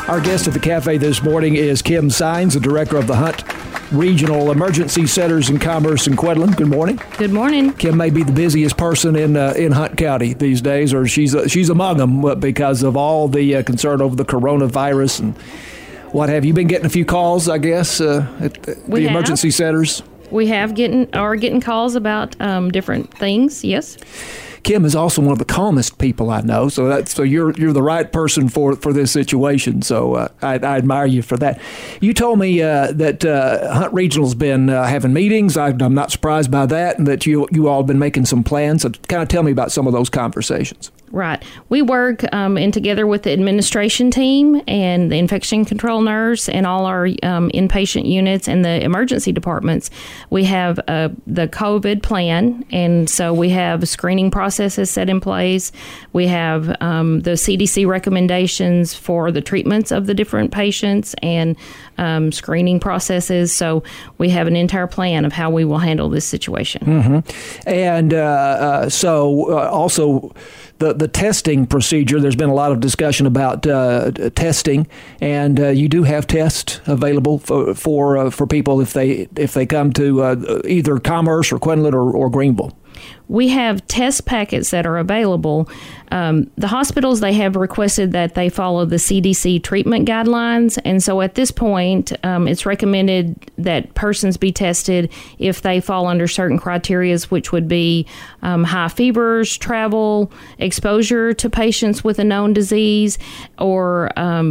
Our guest at the cafe this morning is Kim Saenz, the director of the Hunt Regional Emergency Centers in Commerce in Quedlin. Good morning. Good morning. Kim may be the busiest person in Hunt County these days, or she's among them because of all the concern over the coronavirus and what have you. Been getting a few calls, I guess, at the emergency centers? We have getting calls about different things, yes. Kim is also one of the calmest people I know, so you're the right person for this situation. So I admire you for that. You told me that Hunt Regional's been having meetings. I'm not surprised by that, and that you all have been making some plans. So kind of tell me about some of those conversations. Right. We work in together with the administration team and the infection control nurse and all our inpatient units and the emergency departments. We have the COVID plan, and so we have screening processes set in place. We have the CDC recommendations for the treatments of the different patients and screening processes. So we have an entire plan of how we will handle this situation. Mm-hmm. And so also the testing procedure, there's been a lot of discussion about testing, and you do have tests available for people if they come to either Commerce or Quedlin or Greenville. We have test packets that are available. The hospitals, they have requested that they follow the CDC treatment guidelines. And so at this point, it's recommended that persons be tested if they fall under certain criteria, which would be high fevers, travel, exposure to patients with a known disease, or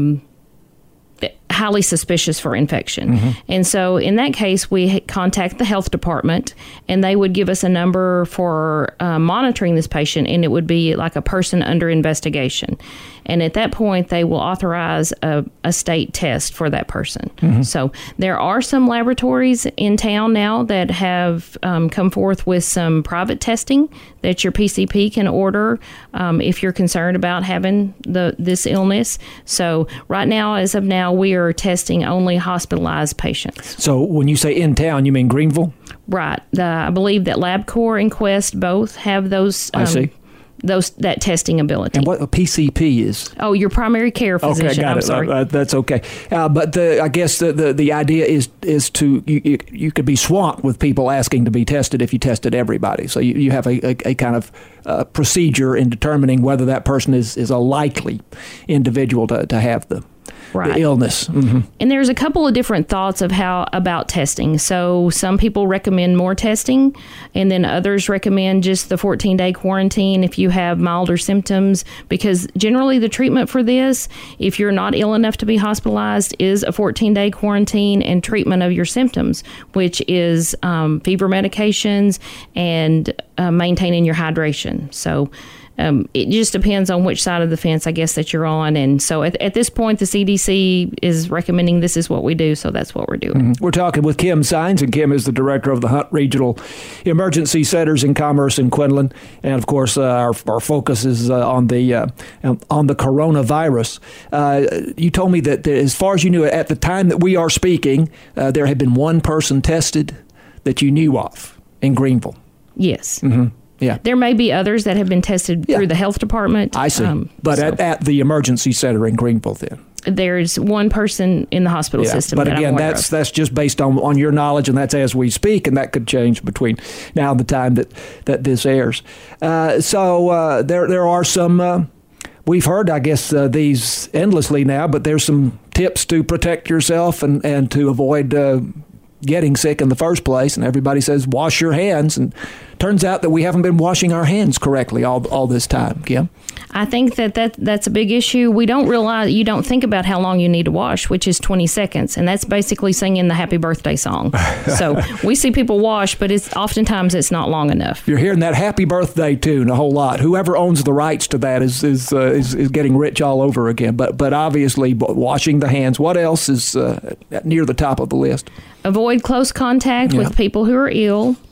highly suspicious for infection. Mm-hmm. And so in that case, we contact the health department, and they would give us a number for monitoring this patient, and it would be like a person under investigation. And at that point, they will authorize a state test for that person. Mm-hmm. So there are some laboratories in town now that have come forth with some private testing that your PCP can order if you're concerned about having this illness. So right now, as of now, we are testing only hospitalized patients. So when you say in town, you mean Greenville? Right. I believe that LabCorp and Quest both have those. I see. That testing ability. And what a PCP is? Oh, your primary care physician. Okay, got it. I'm sorry. That's okay. But I guess the idea is to you could be swamped with people asking to be tested if you tested everybody. So you have a kind of procedure in determining whether that person is a likely individual to have the illness. Mm-hmm. And there's a couple of different thoughts of about testing. So some people recommend more testing, and then others recommend just the 14-day quarantine if you have milder symptoms, because generally the treatment for this, if you're not ill enough to be hospitalized, is a 14-day quarantine and treatment of your symptoms, which is fever medications and maintaining your hydration. So it just depends on which side of the fence, I guess, that you're on. And so at this point, the CDC is recommending this is what we do, so that's what we're doing. Mm-hmm. We're talking with Kim Saenz, and Kim is the director of the Hunt Regional Emergency Centers in Commerce in Quedlin. And, of course, our focus is on the coronavirus. You told me that as far as you knew, at the time that we are speaking, there had been one person tested that you knew of in Greenville. Yes. Mm-hmm. Yeah. There may be others that have been tested through the health department. I see. But at the emergency center in Greenville then? There's one person in the hospital system. But again, that's just based on your knowledge, and that's as we speak, and that could change between now and the time that this airs. So there are some... we've heard, I guess, these endlessly now, but there's some tips to protect yourself and to avoid getting sick in the first place. And everybody says, wash your hands. And turns out that we haven't been washing our hands correctly all this time, Kim. I think that's a big issue. We don't realize, you don't think about how long you need to wash, which is 20 seconds. And that's basically singing the happy birthday song. So we see people wash, but oftentimes it's not long enough. You're hearing that happy birthday tune a whole lot. Whoever owns the rights to that is getting rich all over again. But obviously washing the hands. What else is near the top of the list? Avoid close contact with people who are ill.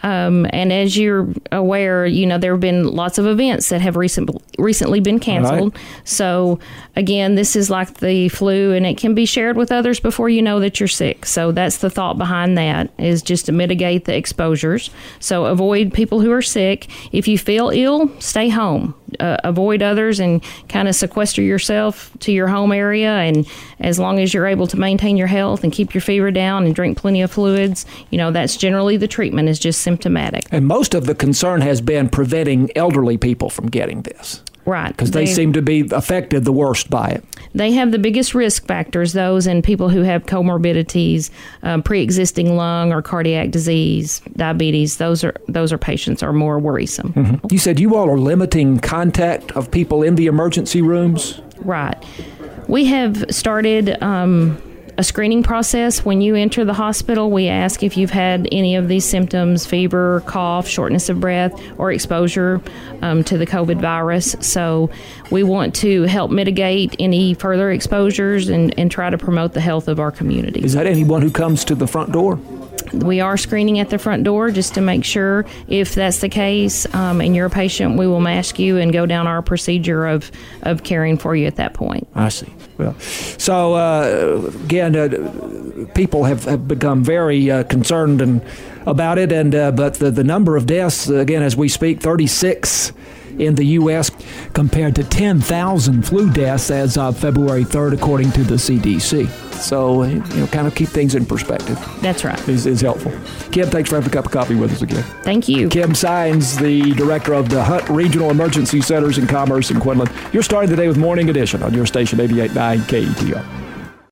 And as you're aware, there have been lots of events that have recently been canceled. Right. So again, this is like the flu, and it can be shared with others before you know that you're sick. So that's the thought behind that, is just to mitigate the exposures. So avoid people who are sick. If you feel ill, stay home. Avoid others and kind of sequester yourself to your home area. And as long as you're able to maintain your health and keep your fever down and drink plenty of fluids, that's generally the treatment, is just symptomatic. And most of the concern has been preventing elderly people from getting this. Right. Because they seem to be affected the worst by it. They have the biggest risk factors, those and people who have comorbidities, pre-existing lung or cardiac disease, diabetes. Those are patients are more worrisome. Mm-hmm. You said you all are limiting contact of people in the emergency rooms? Right. We have started a screening process. When you enter the hospital, we ask if you've had any of these symptoms: fever, cough, shortness of breath, or exposure to the COVID virus. So we want to help mitigate any further exposures and try to promote the health of our community. Is that anyone who comes to the front door? We are screening at the front door just to make sure. If that's the case and you're a patient, we will mask you and go down our procedure of caring for you at that point. I see. Well, so again, people have become very concerned about it, but the number of deaths, again, as we speak, 36 in the U.S. compared to 10,000 flu deaths as of February 3rd, according to the CDC. So, kind of keep things in perspective. That's right. Is helpful. Kim, thanks for having a cup of coffee with us again. Thank you. Kim Sines, the director of the Hunt Regional Emergency Centers in Commerce in Quinlan. You're starting the day with Morning Edition on your station 88.9 KETR.